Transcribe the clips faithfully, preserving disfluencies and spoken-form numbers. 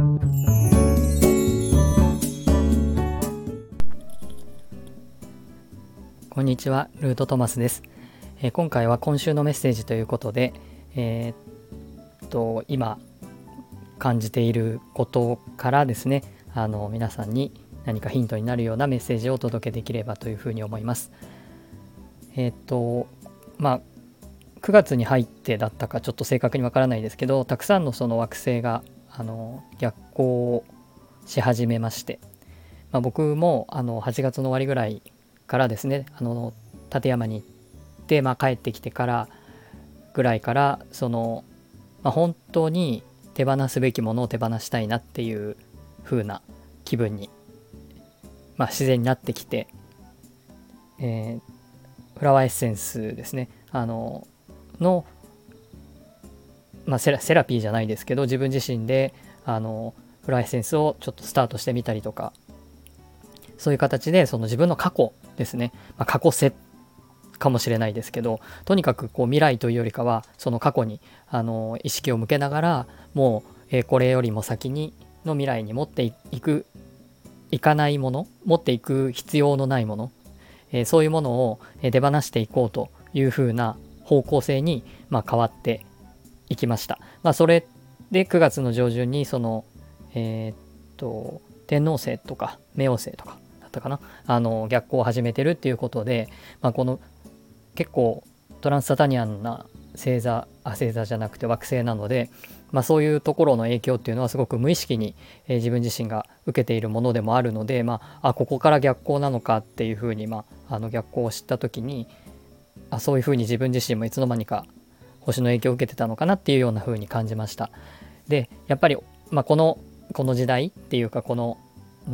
こんにちは、ルートトマスです。えー、今回は今週のメッセージということで、えー、っと今感じていることからですね、あの皆さんに何かヒントになるようなメッセージをお届けできればというふうに思います。えー、っとまあくがつに入ってだったかちょっと正確にわからないですけど、たくさんのその惑星があの逆行し始めまして、まあ、僕もあのはちがつの終わりぐらいからですね、あの立山に行って、まあ、帰ってきてからぐらいからその、まあ、本当に手放すべきものを手放したいなっていう風な気分に、まあ、自然になってきて、えー、フラワーエッセンスですね、あのの、まあ、セラ、セラピーじゃないですけど、自分自身であのフラワーエッセンスをちょっとスタートしてみたりとか、そういう形でその自分の過去ですね、まあ、過去世かもしれないですけど、とにかくこう未来というよりかはその過去にあの意識を向けながら、もう、えー、これよりも先にの未来に持っていくいかないもの、持っていく必要のないもの、えー、そういうものを手放していこうというふうな方向性に、まあ、変わっていきました。まあ、それでくがつの上旬にその、えー、っと天王星とか冥王星とかだったかな、あの逆行を始めてるっていうことで、まあ、この結構トランスサタニアンな星座あ星座じゃなくて惑星なので、まあ、そういうところの影響っていうのはすごく無意識に、えー、自分自身が受けているものでもあるので、まあ、あここから逆行なのかっていうふうに、まあ、あの逆行を知った時に、あそういうふうに自分自身もいつの間にか星の影響を受けてたのかなっていうようなふうに感じました。でやっぱり、まあ、このこの時代っていうか、この、うん、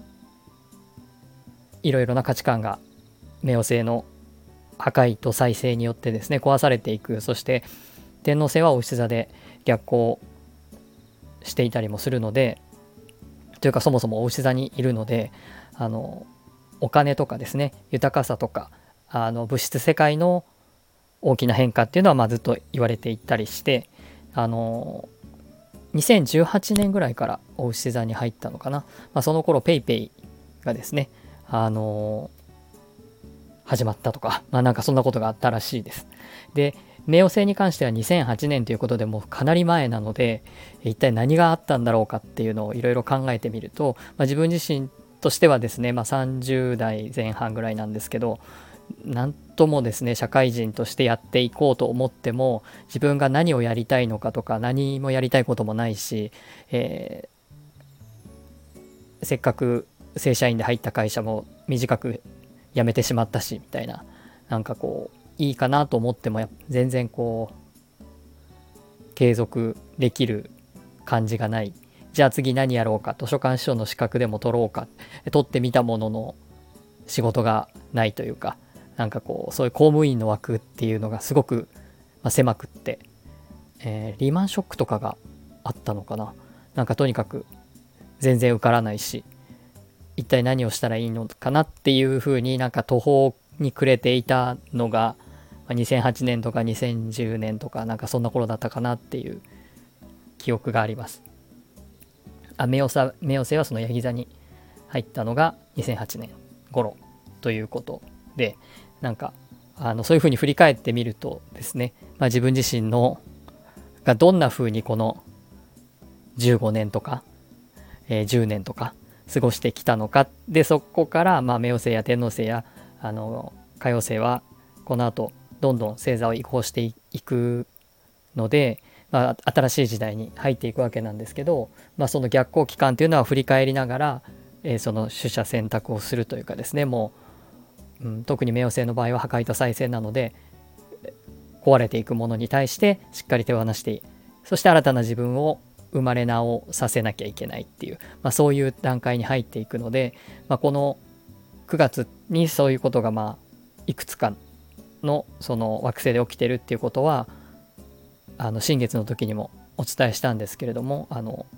いろいろな価値観が冥王星の破壊と再生によってですね壊されていく。そして天王星は牡牛座で逆行していたりもするので、というかそもそも牡牛座にいるので、あのお金とかですね、豊かさとか、あの物質世界の大きな変化っていうのはまあずっと言われていったりして、あのにせんじゅうはちねんぐらいから牡牛座に入ったのかな、まあ、その頃ペイペイがですね、あの始まったとか、まあなんかそんなことがあったらしいです。で冥王星に関してはにせんはちねんということでもうかなり前なので、一体何があったんだろうかっていうのをいろいろ考えてみると、まあ、自分自身としてはですね、まあ、さんじゅう代前半ぐらいなんですけど、なんともですね社会人としてやっていこうと思っても、自分が何をやりたいのかとか何もやりたいこともないし、えー、せっかく正社員で入った会社も短く辞めてしまったしみたいな、なんかこういいかなと思っても全然こう継続できる感じがない。じゃあ次何やろうか、図書館司書の資格でも取ろうか、取ってみたものの仕事がないというか、なんかこうそういう公務員の枠っていうのがすごく、まあ、狭くって、えー、リーマンショックとかがあったのかな、なんかとにかく全然受からないし、一体何をしたらいいのかなっていうふうになんか途方に暮れていたのがにせんはちねんとかにせんじゅうねんとか、なんかそんな頃だったかなっていう記憶があります。あ冥王星冥王星はそのヤギ座に入ったのがにせんはちねん頃ということで、なんかあのそういうふうに振り返ってみるとですね、まあ、自分自身のがどんなふうにこのじゅうごねんとか、えー、じゅうねんとか過ごしてきたのかで、そこからまあ冥王星や天王星やあの海王星はこの後どんどん星座を移行していくので、まあ、新しい時代に入っていくわけなんですけど、まあ、その逆行期間というのは振り返りながら、えー、その取捨選択をするというかですね、もう、うん、特に冥王星の場合は破壊と再生なので、壊れていくものに対してしっかり手を離して、そして新たな自分を生まれ直させなきゃいけないっていう、まあ、そういう段階に入っていくので、まあ、このくがつにそういうことがまあいくつかのその惑星で起きてるっていうことは、あの新月の時にもお伝えしたんですけれども、あの、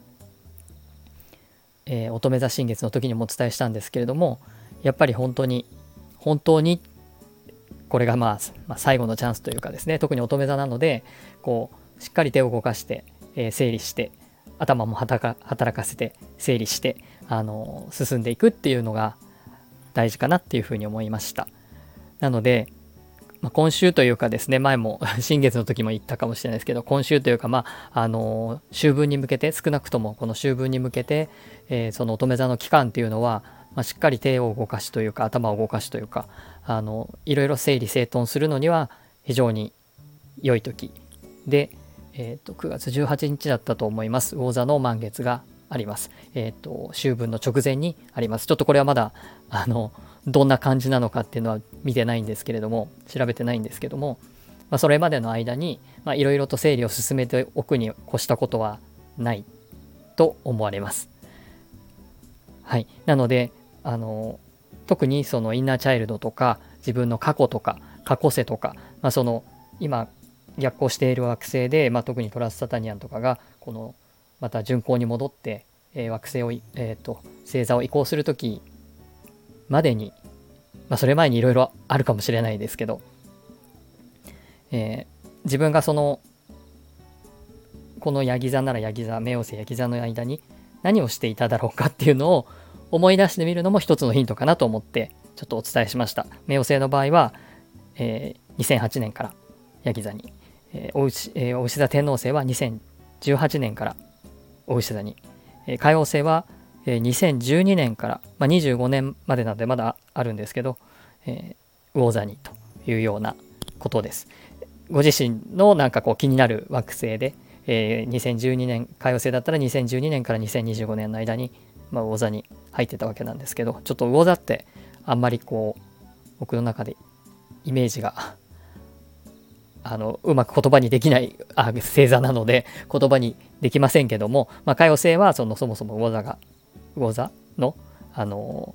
えー、乙女座新月の時にもお伝えしたんですけれども、やっぱり本当に本当にこれがまあ、まあ、最後のチャンスというかですね、特に乙女座なのでこうしっかり手を動かして、えー、整理して、 頭も働か、働かせて整理してあの進んでいくっていうのが大事かなっていうふうに思いました。なので、まあ、今週というかですね、前も新月の時も言ったかもしれないですけど、今週というか、まあ、あの秋分に向けて、少なくともこの秋分に向けて、えー、その乙女座の期間っていうのは、まあ、しっかり手を動かしというか頭を動かしというか、あのいろいろ整理整頓するのには非常に良い時で、えー、とくがつじゅうはちにちだったと思います。魚座の満月があります。えっ、ー、と秋分の直前にあります。ちょっとこれはまだあのどんな感じなのかっていうのは見てないんですけれども、調べてないんですけども、まあ、それまでの間にいろいろと整理を進めておくに越したことはないと思われます。はい。なのであの特にそのインナーチャイルドとか自分の過去とか過去世とか、まあ、その今逆行している惑星で、まあ、特にトランスサタニアンとかがこのまた順行に戻って、えー、惑星を、えーと、星座を移行するときまでに、まあ、それ前にいろいろあるかもしれないですけど、えー、自分がそのこのヤギ座ならヤギ座、冥王星ヤギ座の間に何をしていただろうかっていうのを思い出してみるのも一つのヒントかなと思ってちょっとお伝えしました。冥王星の場合は、えー、にせんはちねんからヤギ座に、えー、お牛、えー、お牛座天王星はにせんじゅうはちねんからお牛座に、えー、海王星は、えー、にせんじゅうにねんから、まあ、にじゅうごねんまでなのでまだあるんですけど、えー、魚座にというようなことです。ご自身のなんかこう気になる惑星で、えー、にせんじゅうにねん海王星だったらにせんじゅうにねんからにせんにじゅうごねんの間に、まあ、魚座に入ってたわけなんですけど、ちょっと魚座ってあんまりこう僕の中でイメージがあのうまく言葉にできないあ星座なので言葉にできませんけども、まあ、海王星はそのそもそも魚座が魚座のあの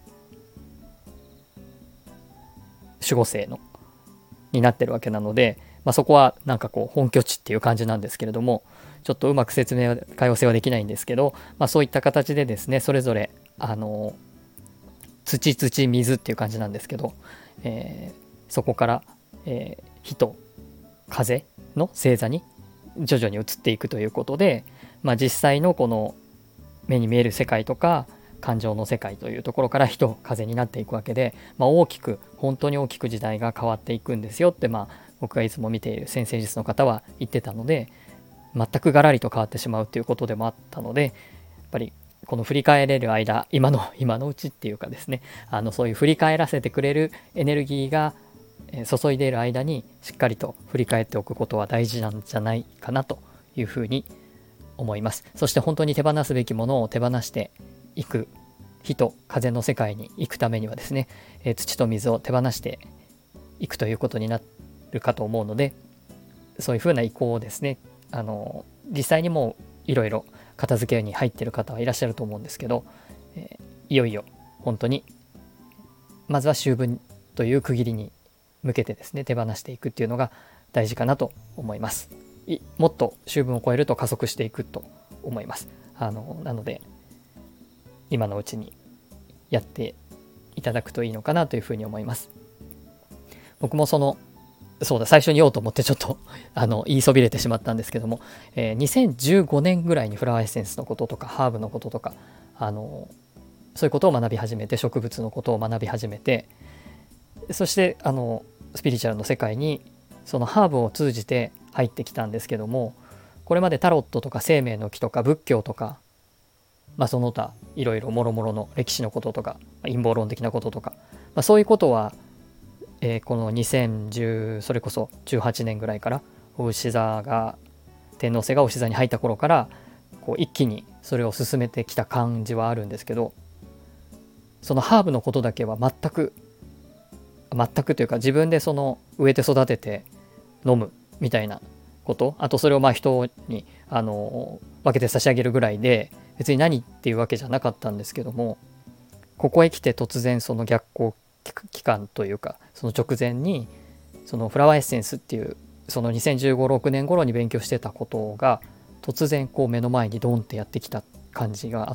守護星のになってるわけなので、まあ、そこはなんかこう本拠地っていう感じなんですけれども、ちょっとうまく説明は海王星はできないんですけど、まあ、そういった形でですね、それぞれあの土土水っていう感じなんですけど、えー、そこから、えー、火と風の星座に徐々に移っていくということで、まあ、実際のこの目に見える世界とか感情の世界というところから火と風になっていくわけで、まあ、大きく本当に大きく時代が変わっていくんですよって、まあ、僕がいつも見ている占星術の方は言ってたので、全くガラリと変わってしまうということでもあったので、やっぱりこの振り返れる間、今の今のうちっていうかですね、あのそういう振り返らせてくれるエネルギーが注いでいる間にしっかりと振り返っておくことは大事なんじゃないかなというふうに思います。そして本当に手放すべきものを手放していく、火と風の世界に行くためにはですね、え土と水を手放していくということになるかと思うので、そういうふうな意向をですね、あの実際にもういろいろ片付けに入っている方はいらっしゃると思うんですけど、えー、いよいよ本当にまずは秋分という区切りに向けてですね、手放していくっていうのが大事かなと思います。もっと秋分を超えると加速していくと思います。あのなので今のうちにやっていただくといいのかなというふうに思います。僕もそのそうだ最初に言おうと思ってちょっとあの言いそびれてしまったんですけども、えー、にせんじゅうごねんぐらいにフラワーエッセンスのこととかハーブのこととか、あのそういうことを学び始めて、植物のことを学び始めて、そしてあのスピリチュアルの世界にそのハーブを通じて入ってきたんですけども、これまでタロットとか生命の木とか仏教とか、まあ、その他いろいろもろもろの歴史のこととか陰謀論的なこととか、まあ、そういうことは、えー、このにせんじゅうそれこそじゅうはちねんぐらいからお牛座が天王星がお牛座に入った頃からこう一気にそれを進めてきた感じはあるんですけど、そのハーブのことだけは全く全くというか自分でその植えて育てて飲むみたいなこと、あとそれをまあ人にあの分けて差し上げるぐらいで別に何っていうわけじゃなかったんですけども、ここへ来て突然その逆行期間というかその直前にそのフラワーエッセンスっていうそのにせんじゅうご、ろくねん頃に勉強してたことが突然こう目の前にドンってやってきた感じがあって、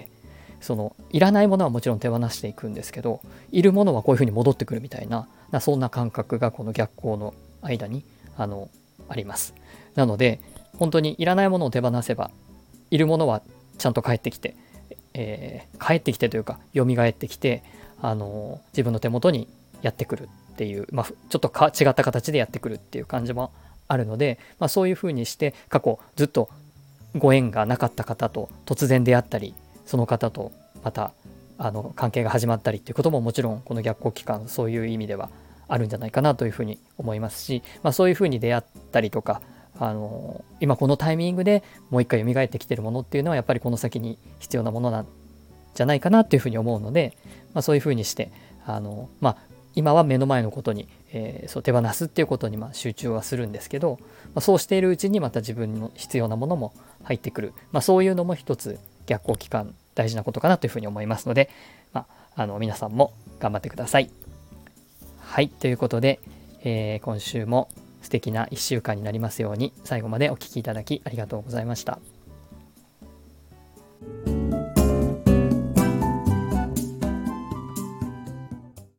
そのいらないものはもちろん手放していくんですけど、いるものはこういうふうに戻ってくるみたいな、そんな感覚がこの逆行の間にあのあります。なので本当にいらないものを手放せばいるものはちゃんと帰ってきて、えー、帰ってきてというか蘇ってきて、あの自分の手元にやってくるっていう、まあ、ちょっとか違った形でやってくるっていう感じもあるので、まあ、そういうふうにして過去ずっとご縁がなかった方と突然出会ったり、その方とまたあの関係が始まったりっていうことももちろんこの逆行期間そういう意味ではあるんじゃないかなというふうに思いますし、まあ、そういうふうに出会ったりとか、あの今このタイミングでもう一回蘇ってきてるものっていうのはやっぱりこの先に必要なものなんじゃないかなっていうふうに思うので、まあ、そういうふうにしてあの、まあ、今は目の前のことに、えー、そう手放すっていうことにまあ集中はするんですけど、まあ、そうしているうちにまた自分の必要なものも入ってくる、まあ、そういうのも一つ逆行期間大事なことかなというふうに思いますので、まあ、あの皆さんも頑張ってください。はい、ということで、えー、今週も素敵ないっしゅうかんになりますように、最後までお聞きいただきありがとうございました。